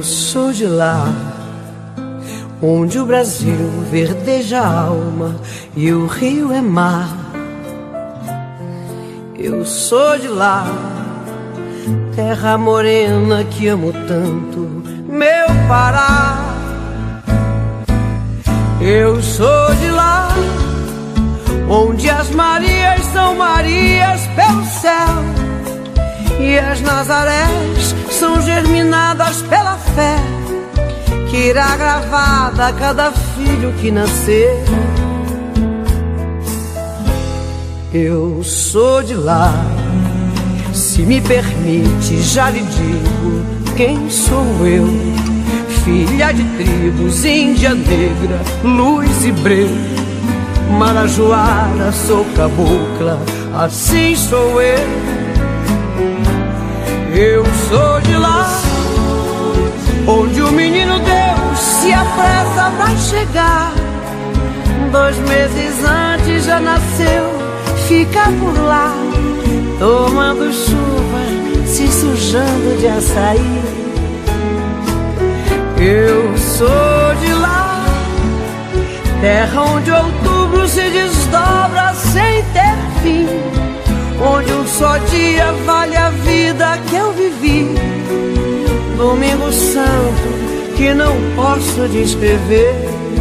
sou de lá, onde o Brasil verdeja a alma e o rio é mar. Eu sou de lá, terra morena que amo tanto, meu Pará. Eu sou de lá, onde as Marias são Marias pelo céu e as Nazarés são germinadas pela fé que irá gravada a cada filho que nascer. Eu sou de lá, se me permite já lhe digo quem sou eu. Filha de tribos, índia negra, luz e breu, marajoara, sou cabocla, assim sou eu. Eu sou de lá, onde o menino Deus se apressa pra chegar. 2 meses antes já nasceu, fica por lá, tomando chuva, se sujando de açaí. Eu sou de lá, terra onde outubro se desdobra sem ter fim, onde um só dia vale a vida que eu vivi. Domingo santo que não posso descrever,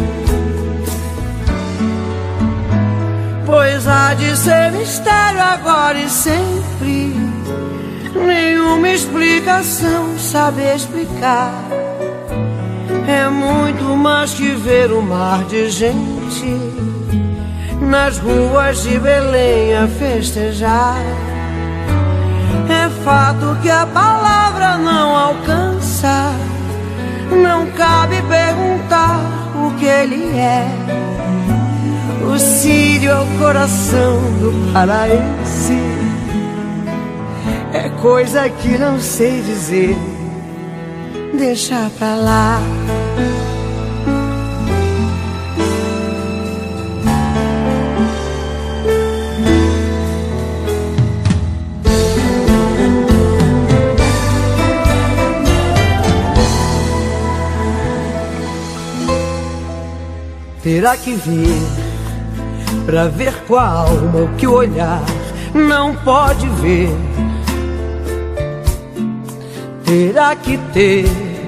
pois há de ser mistério agora e sempre. Nenhuma explicação sabe explicar. É muito mais que ver um mar de gente nas ruas de Belém a festejar. É fato que a palavra não alcança, não cabe perguntar o que ele é. O Sírio é o coração do paraense, é coisa que não sei dizer, deixa pra lá. Terá que vir pra ver com a alma o que o olhar não pode ver. Terá que ter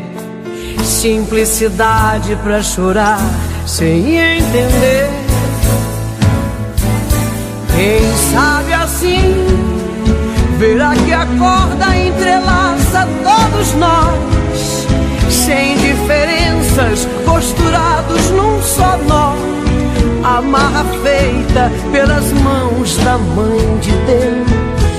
simplicidade pra chorar sem entender. Quem sabe assim verá que a corda entrelaça todos nós, sem diferenças, costurados num só nó. Amarra feita pelas mãos da Mãe de Deus.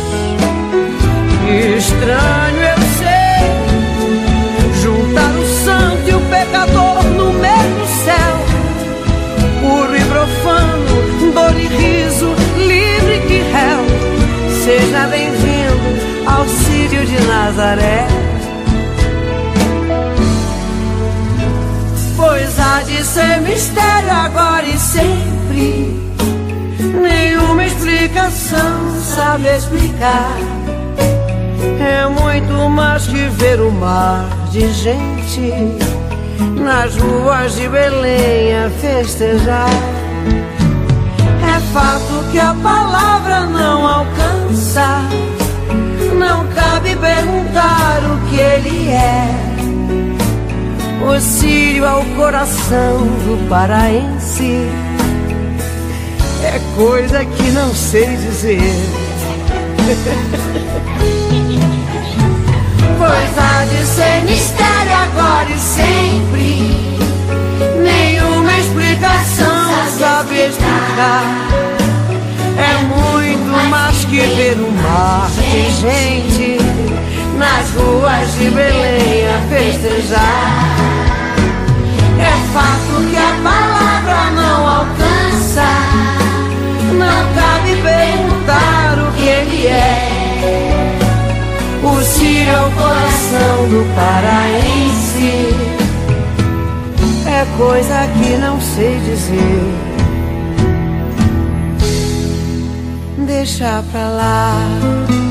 Estranho eu sei, juntar o santo e o pecador no mesmo céu, puro e profano, dor e riso, livre que réu. Seja bem-vindo ao Sírio de Nazaré, pois há de ser mistério agora e sempre. Nenhuma explicação sabe explicar. É muito mais que ver um mar de gente nas ruas de Belém a festejar. É fato que a palavra não alcança, não cabe perguntar o que ele é. O Sírio é o coração do paraense, é coisa que não sei dizer. Pois há de ser mistério agora e sempre. Nenhuma explicação Sabe explicar. É muito mais que ver um mar de gente nas ruas de Belém a festejar. É fato que a palavra não alcança, não cabe perguntar o que ele é. O Sírio é o coração do paraense, é coisa que não sei dizer, deixa pra lá.